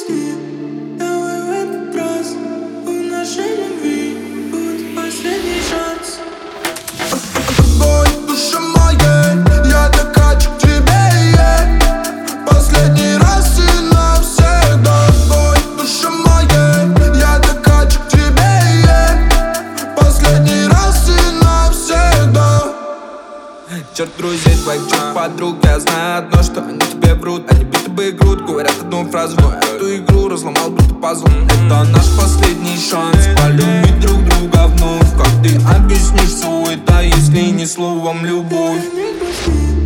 грусти, давай в этот раз у нашей любви будет последний шанс. Огонь в душе моей, я докачу к тебе, последний раз и навсегда. Огонь в душе моей, я докачу к тебе, последний раз и навсегда. Черт друзей твоих, черт подруг, я знаю одно, что они тебе врут. Они биты бы игрут, говорят одну фразу, но эту игру разломал будто пазл. Это наш последний шанс полюбить друг друга вновь. Как ты объяснишь все это, если не словом любовь? Не грусти.